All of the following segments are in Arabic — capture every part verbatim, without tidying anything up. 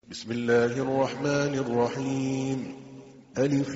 بسم الله الرحمن الرحيم. ألف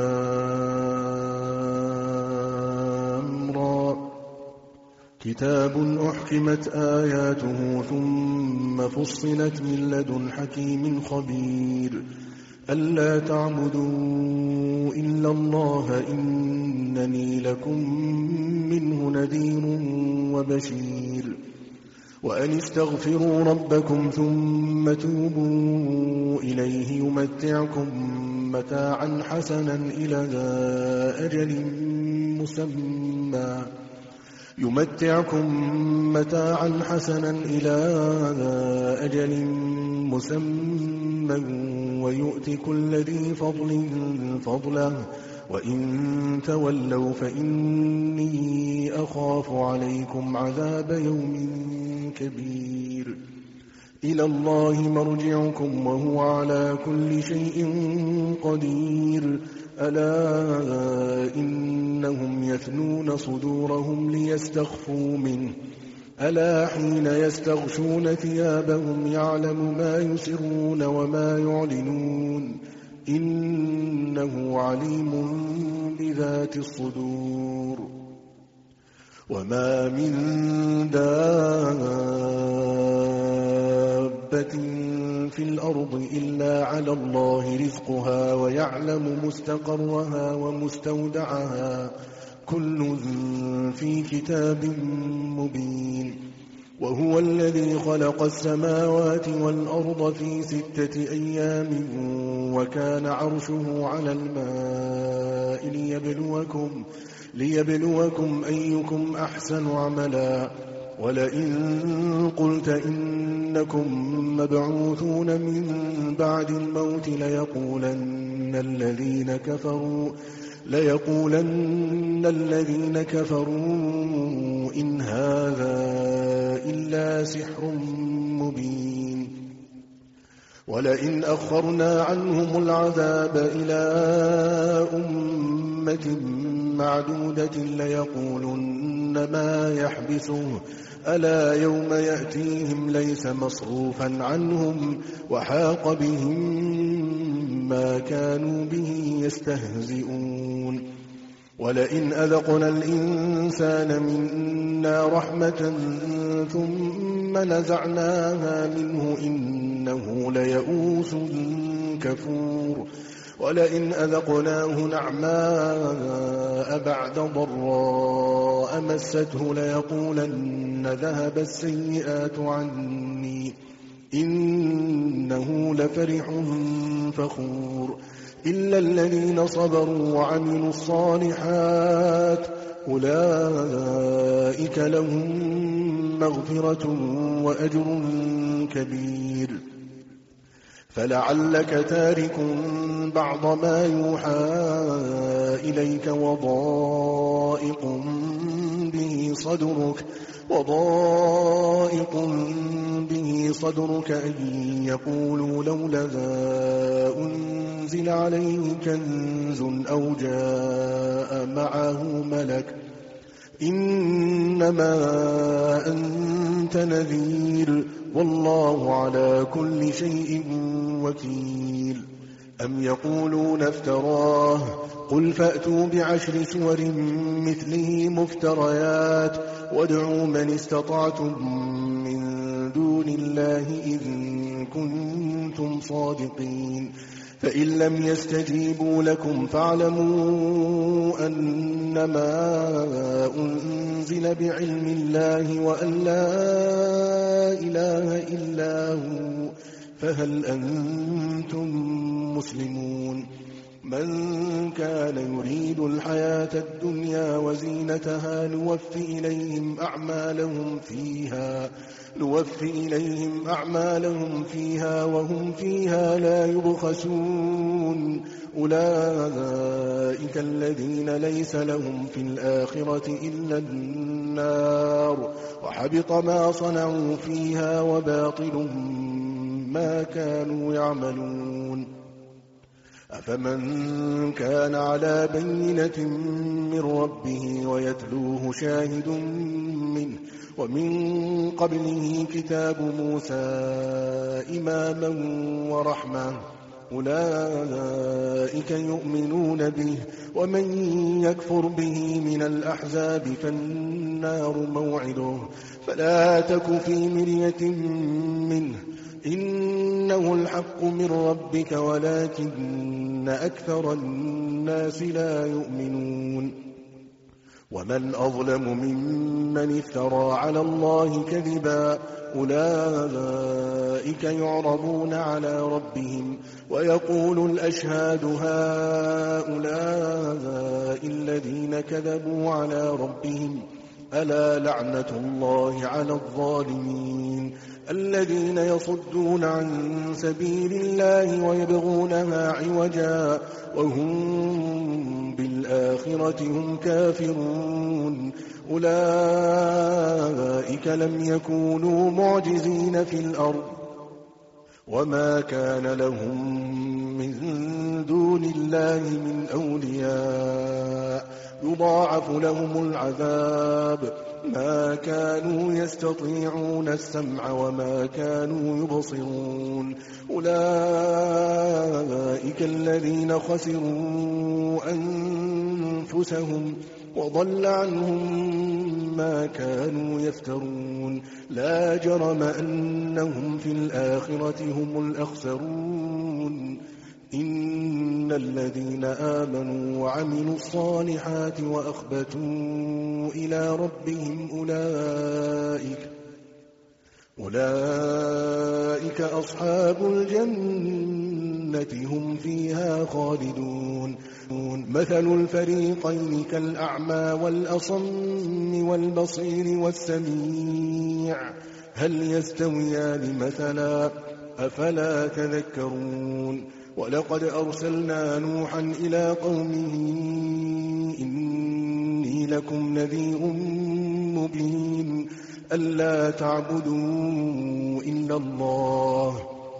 لام را. كتاب أحكمت آياته ثم فصلت من لدن حكيم خبير. ألا تعبدوا إلا الله إنني لكم منه نذير وبشير. وأن استغفروا ربكم ثم توبوا إليه يمتعكم متاعا حسنا إلى أجل مسمى يمتعكم متاعا حسنا إلى أجل مسمى ويؤتي كل ذي فضل فضله وإن تولوا فإني أخاف عليكم عذاب يوم كبير. إلى الله مرجعكم وهو على كل شيء قدير. ألا إنهم يثنون صدورهم ليستخفوا منه ألا حين يستغشون ثيابهم يعلم ما يسرون وما يعلنون إنه عليم بذات الصدور. وما من دابة في الأرض إلا على الله رزقها ويعلم مستقرها ومستودعها كل في كتاب مبين. وهو الذي خلق السماوات والأرض في ستة أيام وكان عرشه على الماء ليبلوكم, ليبلوكم أيكم أحسن عملا. ولئن قلت إنكم مبعوثون من بعد الموت ليقولن الذين كفروا ليقولن الذين كفروا إن هذا إلا سحر مبين. ولئن أخرنا عنهم العذاب إلى أمة معدودة ليقولن ما يحبسه ألا يوم يأتيهم ليس مصروفا عنهم وحاق بهم ما كانوا به يستهزئون. ولئن أذقنا الإنسان منا رحمة ثم نزعناها منه إنه ليئوس كفور. ولئن أذقناه نعماء بعد ضراء مسته ليقولن ذهب السيئات عني إنه لفرح فخور. إلا الذين صبروا وعملوا الصالحات أولئك لهم مغفرة وأجر كبير. فلعلك تارك بعض ما يوحى إليك وضائق به صدرك وضائق به صدرك أن يقولوا لولا أنزل عليه كنز أو جاء معه ملك إنما أنت نذير والله على كل شيء وكيل. أم يقولون افتراه قل فأتوا بعشر سور مثله مفتريات وادعوا من استطعتم من دون الله إن كنتم صادقين. فإن لم يستجيبوا لكم فاعلموا أنما أنزل بعلم الله وأن لا إله إلا هو فهل أنتم مسلمون. من كان يريد الحياة الدنيا وزينتها نوفي إليهم أعمالهم فيها نوفي إليهم أعمالهم فيها وهم فيها لا يبخسون. أولئك الذين ليس لهم في الآخرة إلا النار وحبط ما صنعوا فيها وباطل ما كانوا يعملون. أفمن كان على بينة من ربه ويتلوه شاهد منه ومن قبله كتاب موسى إماما ورحمة أولئك يؤمنون به ومن يكفر به من الأحزاب فالنار موعده فلا تك في مرية منه إنه الحق من ربك ولكن أكثر الناس لا يؤمنون ومن أظلم ممن افترى على الله كذبا أولئك يعرضون على ربهم ويقول الأشهاد هؤلاء الذين كذبوا على ربهم ألا لعنة الله على الظالمين الذين يصدون عن سبيل الله ويبغونها عوجا وهم بالآخرة هم كافرون أولئك لم يكونوا معجزين في الأرض وما كان لهم من دون الله من أولياء يضاعف لهم العذاب ما كانوا يستطيعون السمع وما كانوا يبصرون أولئك الذين خسروا أنفسهم وضل عنهم ما كانوا يفترون لا جرم أنهم في الآخرة هم الأخسرون إن الذين آمنوا وعملوا الصالحات وأخبتوا إلى ربهم أولئك أولئك أصحاب الجنة هم فيها خالدون مثل الفريقين كالأعمى والأصم والبصير والسميع هل يستويان مثلا أفلا تذكرون ولقد أرسلنا نوحا إلى قومه إني لكم نذير مبين ألا تعبدوا إلا الله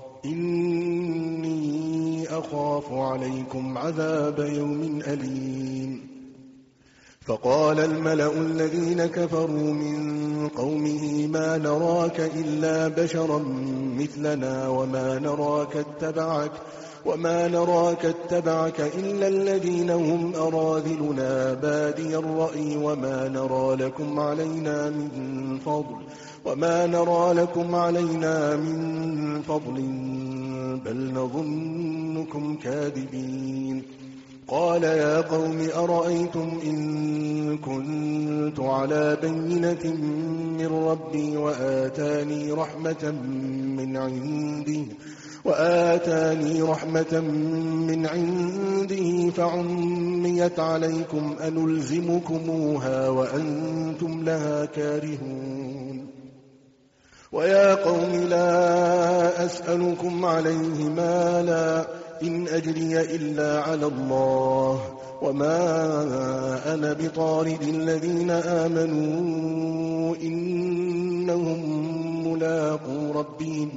إني أخاف عليكم عذاب يوم أليم فقال الملأ الذين كفروا من قومه ما نراك إلا بشرا مثلنا وما نراك اتبعك وما نراك اتبعك إلا الذين هم أراذلنا بادي الرأي وما نرى لكم علينا من فضل وما نرى لكم علينا من فضل بل نظنكم كاذبين قال يا قوم أرأيتم إن كنت على بينة من ربي وآتاني رحمة من عنده وآتاني رحمة من عنده فعميت عليكم أنلزمكموها وأنتم لها كارهون ويا قوم لا أسألكم عليه مالا إن أجري إلا على الله وما أنا بطارد الذين آمنوا إنهم ملاقو ربهم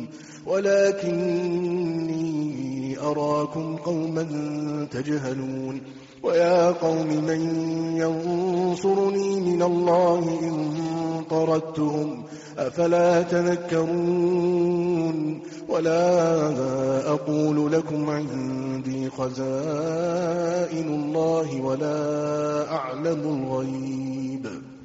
ولكني أراكم قوما تجهلون ويا قوم من ينصرني من الله إن طردتهم أفلا تذكرون ولا أقول لكم عندي خزائن الله ولا أعلم الغيب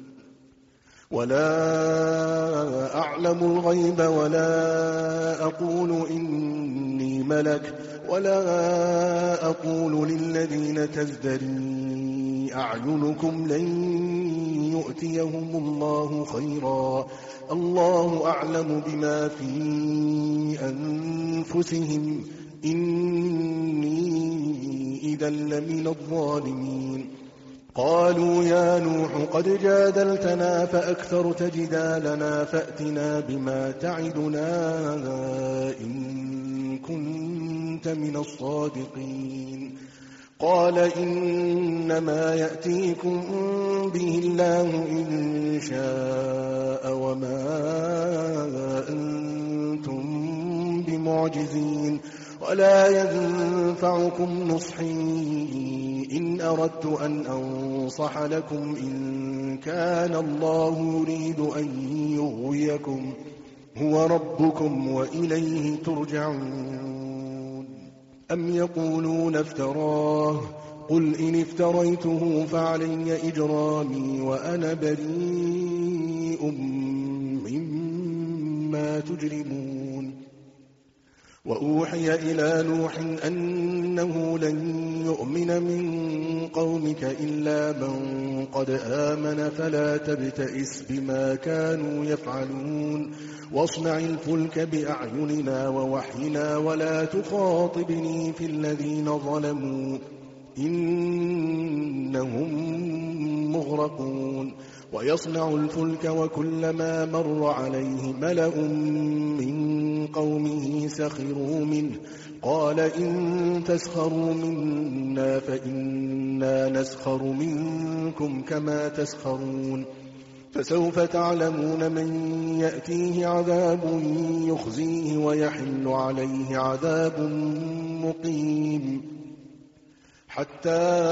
ولا أعلم الغيب ولا أقول إني ملك ولا أقول للذين تزدري أعينكم لن يؤتيهم الله خيرا الله أعلم بما في أنفسهم إني إذا لمن الظالمين قالوا يا نوح قد جادلتنا فأكثرت جدالنا فأتنا بما تعدنا إن كنت من الصادقين قال إنما يأتيكم به الله إن شاء وما أنتم معجزين ولا ينفعكم نصحي إن أردت أن أنصح لكم إن كان الله يريد أن يغويكم هو ربكم وإليه ترجعون أم يقولون افتراه قل إن افتريته فعلي إجرامي وأنا بريء مما تجرمون وأوحي إلى نوح أنه لن يؤمن من قومك إلا من قد آمن فلا تبتئس بما كانوا يفعلون واصنع الفلك بأعيننا ووحينا ولا تخاطبني في الذين ظلموا إنهم مغرقون ويصنع الفلك وكلما مر عليه ملأ من قومه سخروا منه قال إن تسخروا منا فإنا نسخر منكم كما تسخرون فسوف تعلمون من يأتيه عذاب يخزيه ويحل عليه عذاب مقيم حتى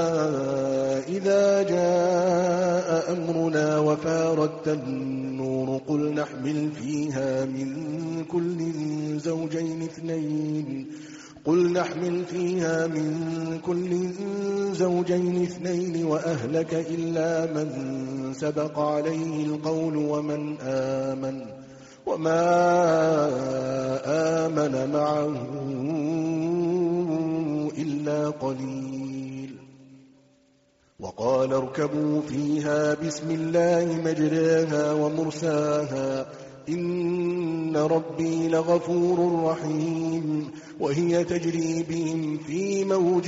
إذا جاء أمرنا وفارت النور قل نحمل فيها من كل زوجين اثنين قل نحمل فيها من كل زوجين اثنين وأهلك إلا من سبق عليه القول ومن آمن وما آمن معه إلا قليل وقال اركبوا فيها بسم الله مجراها ومرساها إن ربي لغفور رحيم وهي تجري بهم في موج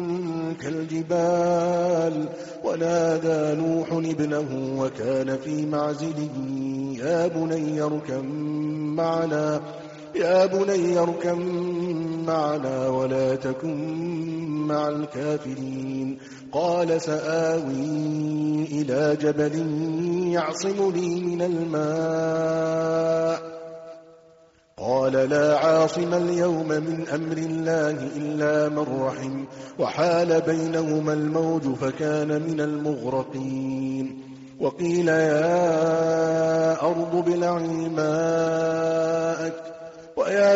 كالجبال ونادى نوح ابنه وكان في معزل يا بني اركب معنا يا بني اركب معنا ولا تكن مع الكافرين قال سآوي إلى جبل يعصمني من الماء قال لا عاصم اليوم من أمر الله إلا من رحم وحال بينهما الموج فكان من المغرقين وقيل يا أرض ابلعي ماءك ويا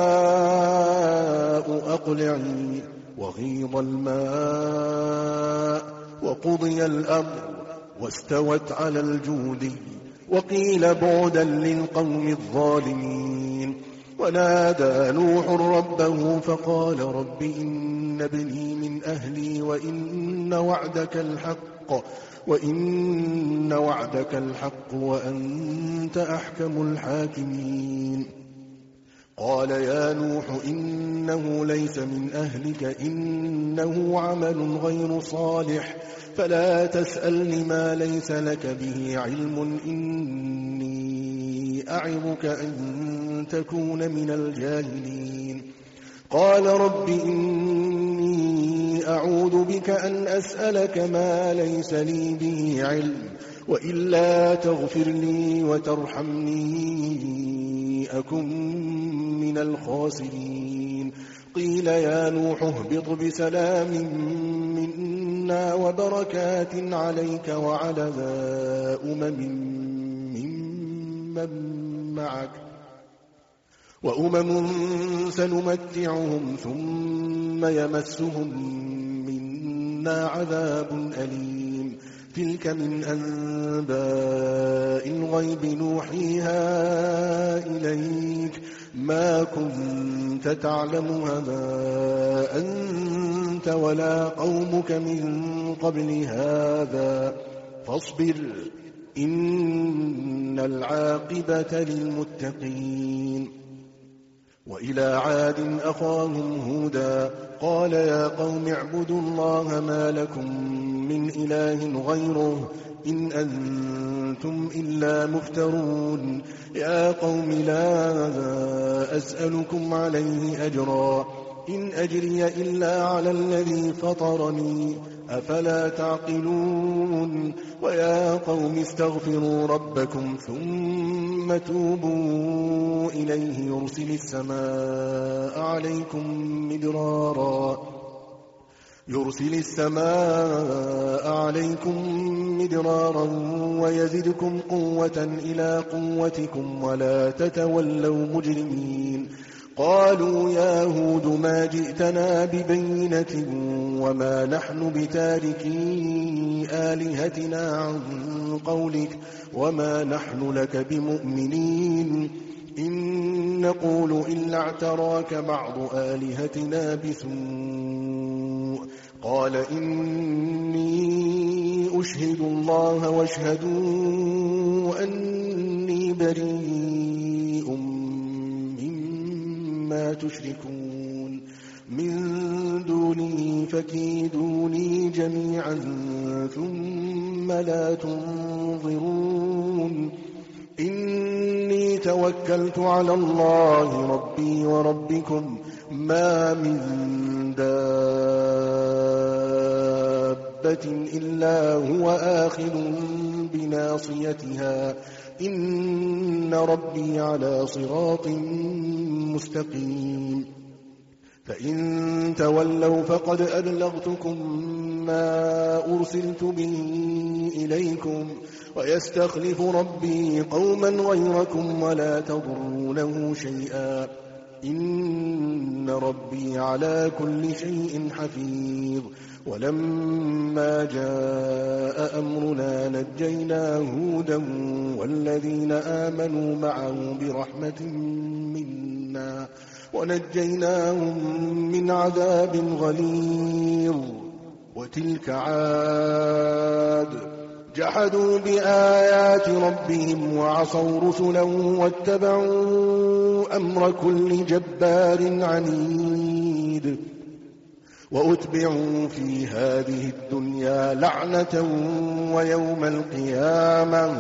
سماء أقلعي وغيض الماء وقضي الأمر واستوت على الجود وقيل بعدا للقوم الظالمين ونادى نوح ربه فقال رب إن ابني من أهلي وإن وعدك الحق وإن وعدك الحق وأنت أحكم الحاكمين قال يا نوح إنه ليس من أهلك إنه عمل غير صالح فلا تسألني ما ليس لك به علم إني أعظك أن تكون من الجاهلين قال رب إني أعوذ بك أن أسألك ما ليس لي به علم وإلا تغفر لي وترحمني أكن من الخاسرين قيل يا نوح اهبط بسلام منا وبركات عليك وعلى أمم ممن معك وأمم سنمتعهم ثم يمسهم منا عذاب أليم تلك من أنباء الغيب نوحيها إليك ما كنت تعلمها أنت ولا قومك من قبل هذا فاصبر إن العاقبة للمتقين وإلى عاد أخاهم هودا قال يا قوم اعبدوا الله ما لكم من إله غيره إن أنتم إلا مفترون يا قوم لا أسألكم عليه أجرا إن أجري إلا على الذي فطرني أفلا تعقلون ويا قوم استغفروا ربكم ثم توبوا إليه يرسل السماء عليكم مدرارا يرسل السماء عليكم مدرارا ويزدكم قوة إلى قوتكم ولا تتولوا مجرمين قالوا يا هود ما جئتنا ببينة وما نحن بتاركي آلهتنا عن قولك وما نحن لك بمؤمنين إن نقول إلا اعتراك بعض آلهتنا بسوء قال إني أشهد الله واشهدوا أني بريء مما تشركون من دونه فكيدوني جميعا ثم لا تنظرون إني توكلت على الله ربي وربكم ما من دابة إلا هو آخذ بناصيتها إن ربي على صراط مستقيم فإن تولوا فقد أبلغتكم ما أرسلت به إليكم ويستخلف ربي قوما غيركم ولا تضرونه شيئا إن ربي على كل شيء حفيظ ولما جاء أمرنا نجينا هودا والذين آمنوا معه برحمة منا ونجيناهم من عذاب غليظ وتلك عاد جحدوا بآيات ربهم وعصوا رسلا واتبعوا أمر كل جبار عنيد وأتبعوا في هذه الدنيا لعنة ويوم القيامة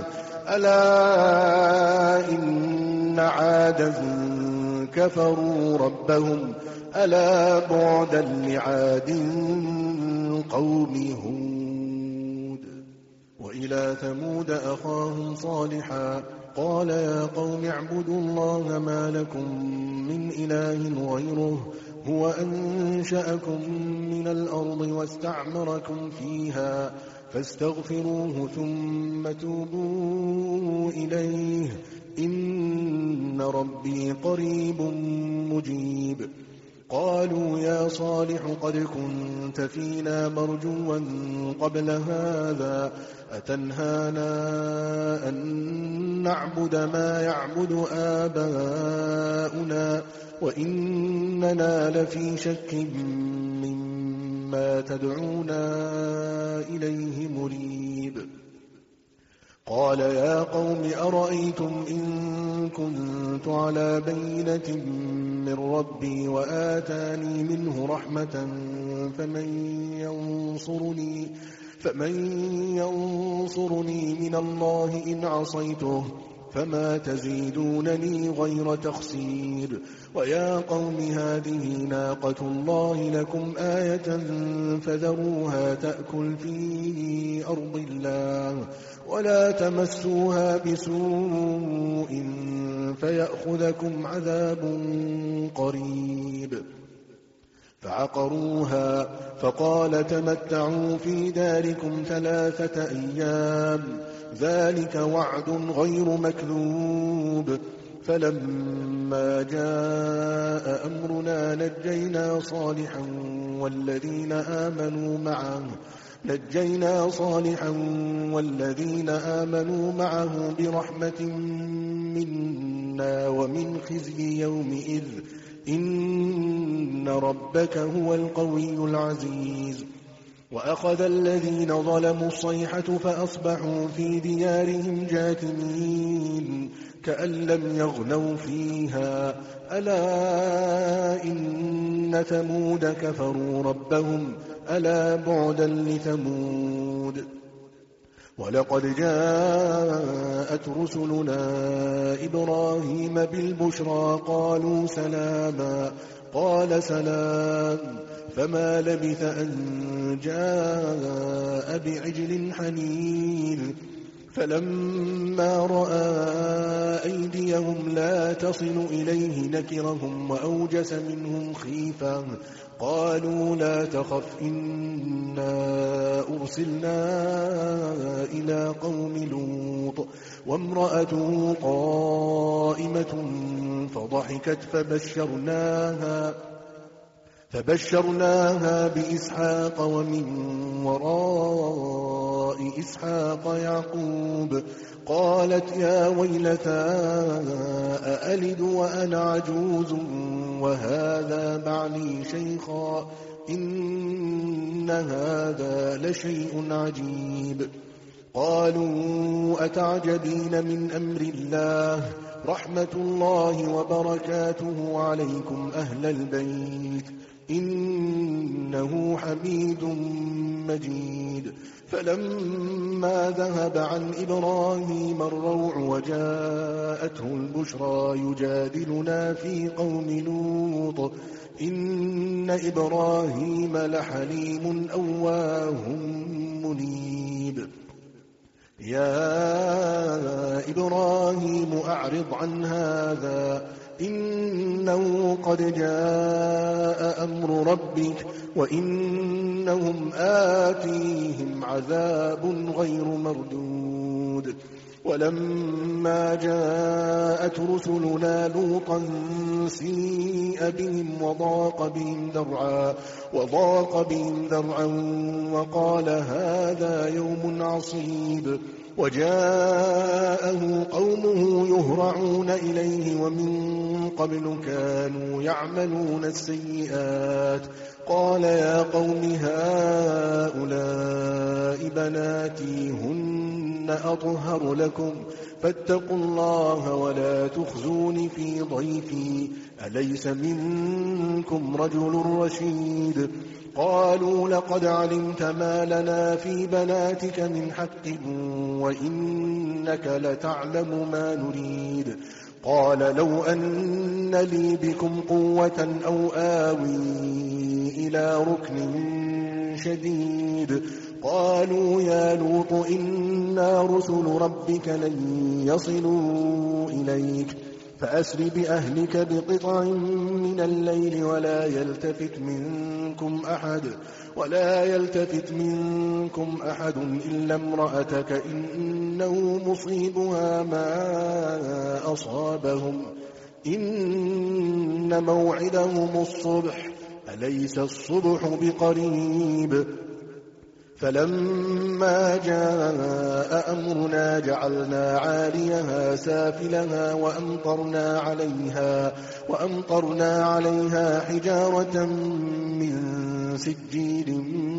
ألا إن عادا كفروا ربهم ألا بعدا لعاد قوم هود وإلى ثمود أخاهم صالحا قال يا قوم اعبدوا الله ما لكم من إله غيره هو أنشأكم من الأرض واستعمركم فيها فاستغفروه ثم توبوا إليه إن ربي قريب مجيب قالوا يا صالح قد كنت فينا مرجوا قبل هذا أتنهانا أن نعبد ما يعبد آباؤنا وإننا لفي شك مما تدعونا إليه مريب قال يا قوم أرأيتم إن كنت على بينة من ربي وآتاني منه رحمة فمن ينصرني فمن ينصرني من الله إن عصيته فما تزيدونني غير تخسير ويا قوم هذه ناقة الله لكم آية فذروها تأكل في أرض الله ولا تمسوها بسوء فيأخذكم عذاب قريب فعقروها فقال تمتعوا في داركم ثلاثة أيام ذلك وعد غير مكذوب فلما جاء أمرنا نجينا صالحا والذين آمنوا معه نجينا صالحا والذين آمنوا معه برحمة منا ومن خزي يومئذ إن ربك هو القوي العزيز وأخذ الذين ظلموا الصيحة فأصبحوا في ديارهم جاثمين كأن لم يغنوا فيها ألا إن ثمود كفروا ربهم ألا بعدا لثمود ولقد جاءت رسلنا إبراهيم بالبشرى قالوا سلاما قال سلام، فما لبث أن جاء بعجل حنيذ. فلما رأى أيديهم لا تصل إليه نكرهم وأوجس منهم خيفة. قالوا لا تخف إنا أرسلنا إلى قوم لوط وامرأته قائمة فضحكت فبشرناها فبشرناها بإسحاق ومن وراء إسحاق يعقوب. قالت يا ويلتى أألد وأنا عجوز وهذا بعلي شيخا إن هذا لشيء عجيب. قالوا أتعجبين من أمر الله رحمة الله وبركاته عليكم أهل البيت إنه حميد مجيد. فلما ذهب عن إبراهيم الروع وجاءته البشرى يجادلنا في قوم لوط إن إبراهيم لحليم أواه منيب. يا إبراهيم أعرض عن هذا إنه قد جاء أمر ربك وإنهم آتيهم عذاب غير مردود. ولما جاءت رسلنا لوطا سيء بهم وضاق بهم ذرعا وضاق بهم ذرعا وقال هذا يوم عصيب. وجاءه قومه يهرعون إليه ومن قبل كانوا يعملون السيئات. قال يا قوم هؤلاء بناتي هن أطهر لكم فاتقوا الله ولا تخزون في ضيفي أليس منكم رجل رشيد. قالوا لقد علمت ما لنا في بناتك من حق وإنك لتعلم ما نريد. قال لو أن لي بكم قوة أو آوي إلى ركن شديد. قالوا يا لوط إنا رسل ربك لن يصلوا إليك فأسر بأهلك بقطع من الليل ولا يلتفت منكم أحد ولا يلتفت منكم أحد إلا امرأتك إنه مصيبها ما أصابهم إن موعدهم الصبح أليس الصبح بقريب. فلما جاء أمرنا جعلنا عاليها سافلها وأمطرنا عليها وأمطرنا عليها حجارة من سجيل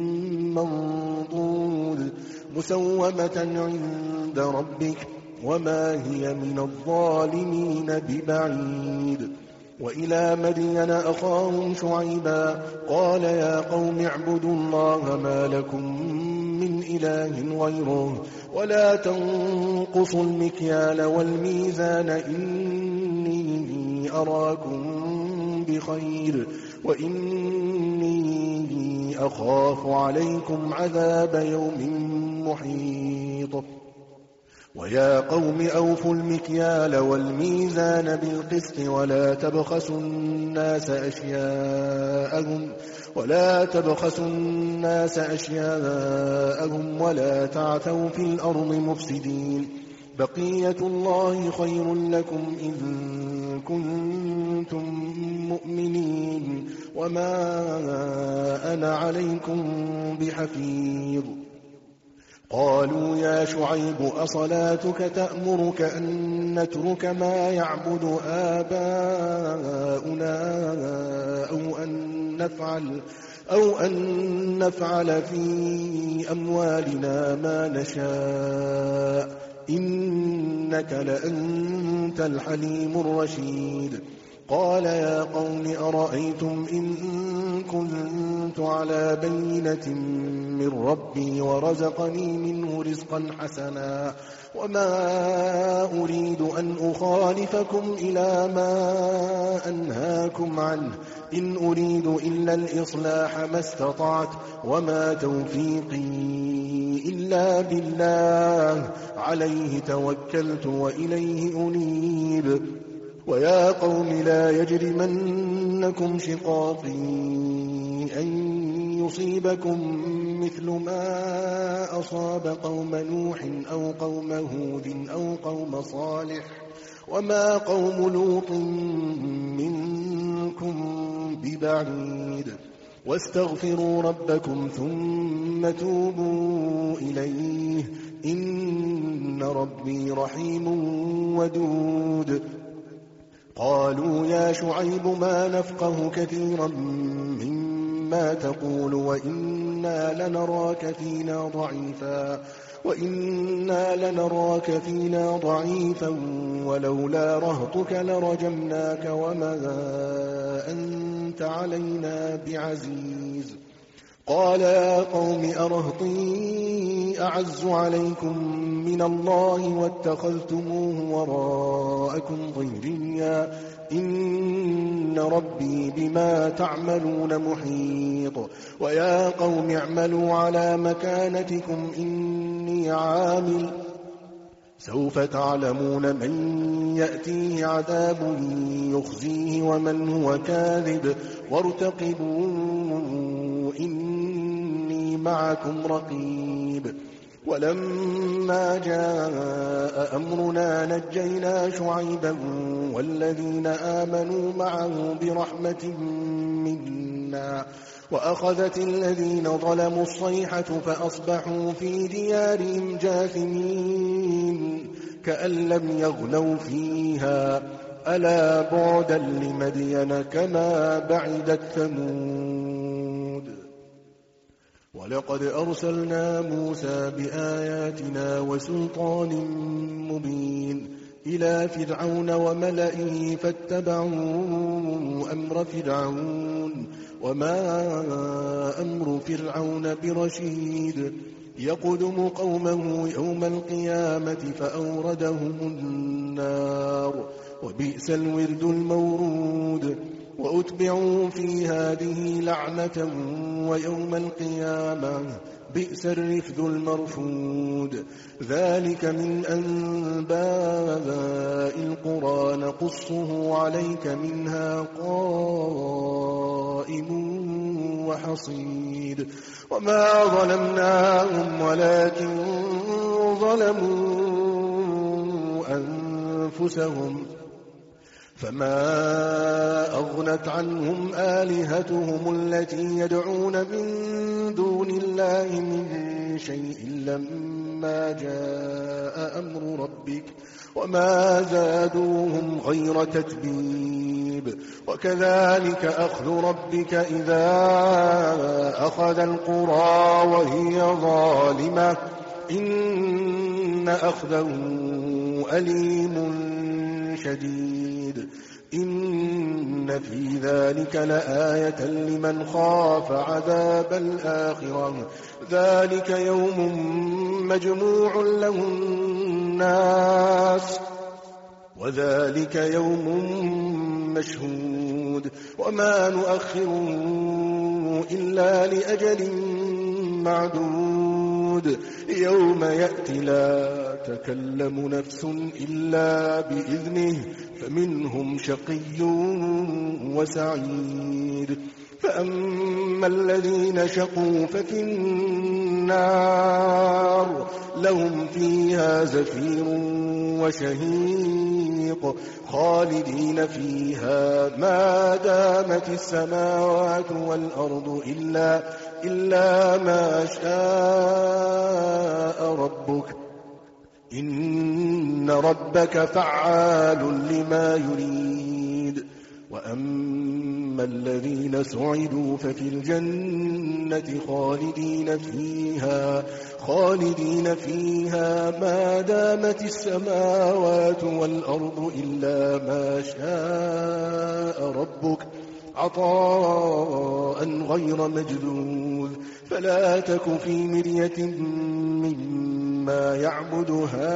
منضود مسومة عند ربك وما هي من الظالمين ببعيد. وإلى مدين أخاهم شعيبا قال يا قوم اعبدوا الله ما لكم من إله غيره ولا تنقصوا المكيال والميزان إني أراكم بخير وإني أخاف عليكم عذاب يوم محيط. ويا قوم أوفوا المكيال والميزان بالقسط ولا تبخسوا الناس أشياءهم ولا تبخسوا الناس أشياءهم ولا تعثوا في الأرض مفسدين. بقية الله خير لكم إن كنتم مؤمنين وما أنا عليكم بحفيظ. قالوا يا شعيب أصلاتك تأمرك أن نترك ما يعبد آباؤنا أو أن نفعل أو أن نفعل في أموالنا ما نشاء إنك لأنت الحليم الرشيد. قال يا قوم أرأيتم إن كنت على بينة من ربي ورزقني منه رزقا حسنا وما أريد أن أخالفكم إلى ما أنهاكم عنه إن أريد إلا الإصلاح ما استطعت وما توفيقي إلا بالله عليه توكلت وإليه أنيب ويا قوم لا يجرمنكم شقاقي أن يصيبكم مثل ما أصاب قوم نوح أو قوم هود أو قوم صالح وما قوم لوط منكم ببعيد واستغفروا ربكم ثم توبوا إليه إن ربي رحيم ودود قالوا يا شعيب ما نفقه كثيرا مما تقول وإنا لنراك فينا ضعيفا وإنا لنراك فينا ضعيفا ولولا رهطك لرجمناك وما أنت علينا بعزيز قال يا قوم أرهطي أعز عليكم من الله واتخذتموه وراءكم ظهريا إن ربي بما تعملون محيط ويا قوم اعملوا على مكانتكم إني عامل سوف تعلمون من يأتيه عذاب يخزيه ومن هو كاذب وارتقبوا إني معكم رقيب ولما جاء أمرنا نجينا شعيبا والذين آمنوا معه برحمة منا وأخذت الذين ظلموا الصيحة فأصبحوا في ديارهم جاثمين كأن لم يغنوا فيها ألا بعدا لمدين كما بعدت ثمود ولقد أرسلنا موسى بآياتنا وسلطان مبين إلى فرعون وملئه فاتبعوا أمر فرعون وما أمر فرعون برشيد يقدم قومه يوم القيامة فأوردهم النار وبئس الورد المورود وأتبعوا في هذه لعنة ويوم القيامة بئس الرفد المرفود ذلك من أنباء القرى نقصه عليك منها قائم وحصيد وما ظلمناهم ولكن ظلموا أنفسهم فما أغنت عنهم آلهتهم التي يدعون من دون الله من شيء لما جاء أمر ربك وما زادوهم غير تتبيب وكذلك أخذ ربك إذا أخذ القرى وهي ظالمة إن أخذه أليم شديد إن في ذلك لآية لمن خاف عذاب الآخرة ذلك يوم مجموع له الناس وذلك يوم مشهود وما نؤخره إلا لأجل معدود يوم يأتي لا تكلم نفس إلا بإذنه فمنهم شقي وسعيد فأما الذين شقوا ففي النار لهم فيها زفير وشهيق خالدين فيها ما دامت السماوات والأرض إلا, إلا ما شاء ربك إن ربك فعال لما يريد وأما الذين سعدوا ففي الجنة خالدين فيها خالدين فيها ما دامت السماوات والأرض إلا ما شاء ربك عطاء غير مجذوذ فلا تك في مرية مما يعبد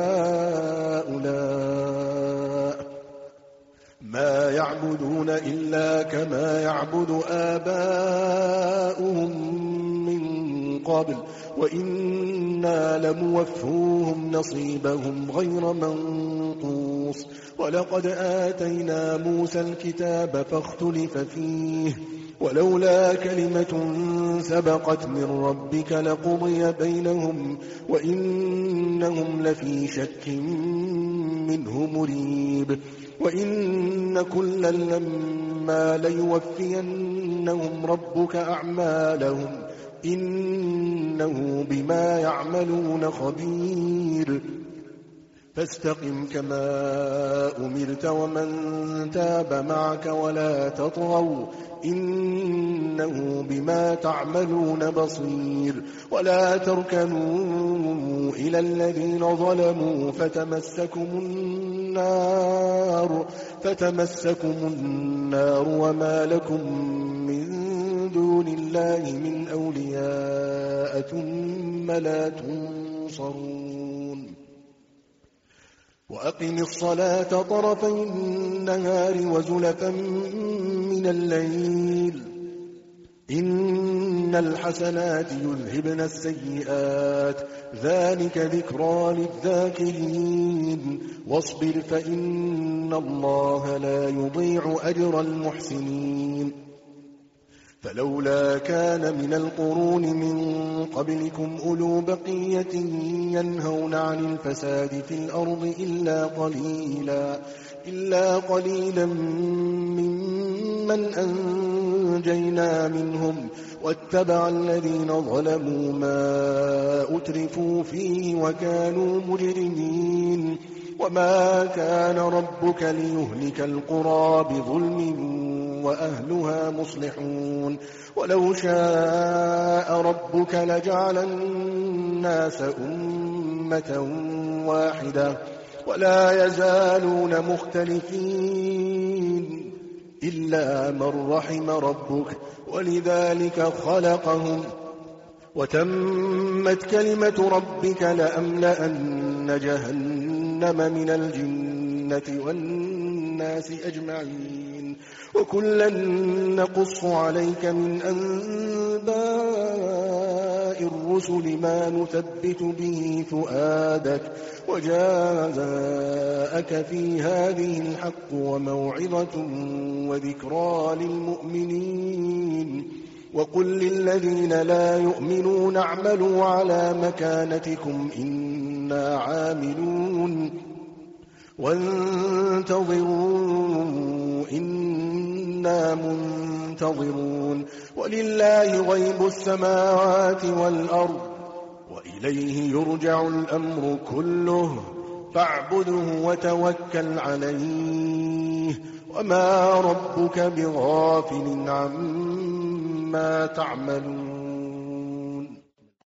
هؤلاء ما يعبدون إلا كما يعبد آباؤهم من قبل وإنا لموفوهم نصيبهم غير منقوص ولقد آتينا موسى الكتاب فاختلف فيه ولولا كلمة سبقت من ربك لقضي بينهم وإنهم لفي شك منه مريب وإن كلا لما ليوفينهم ربك أعمالهم إنه بما يعملون خبير فاستقم كما أمرت ومن تاب معك ولا تطغوا إنه بما تعملون بصير ولا تركنوا إلى الذين ظلموا فتمسكم النار فتمسكم النار وما لكم من دون الله من أولياء ثم لا تنصرون وأقم الصلاة طرفي النهار وزلفا من الليل إن الحسنات يذهبن السيئات ذلك ذكرى للذاكرين واصبر فإن الله لا يضيع أجر المحسنين فلولا كان من القرون من قبلكم أولو بقية ينهون عن الفساد في الأرض إلا قليلا إلا قليلا ممن أنجينا منهم واتبع الذين ظلموا ما أترفوا فيه وكانوا مجرمين وما كان ربك ليهلك القرى بظلم وأهلها مصلحون ولو شاء ربك لجعل الناس أمة واحدة ولا يزالون مختلفين إلا من رحم ربك ولذلك خلقهم وتمت كلمة ربك لأملأن جهنم من الجنة والناس أجمعين وكلا نقص عليك من أنباء الرسل ما نثبت به فؤادك وجاءك في هذه الحق وموعظة وذكرى للمؤمنين وقل للذين لا يؤمنون اعملوا على مكانتكم إنا عاملون وانتظروا إنا منتظرون ولله غيب السماوات والأرض وإليه يرجع الأمر كله فاعبده وتوكل عليه وما ربك بغافل عما تعملون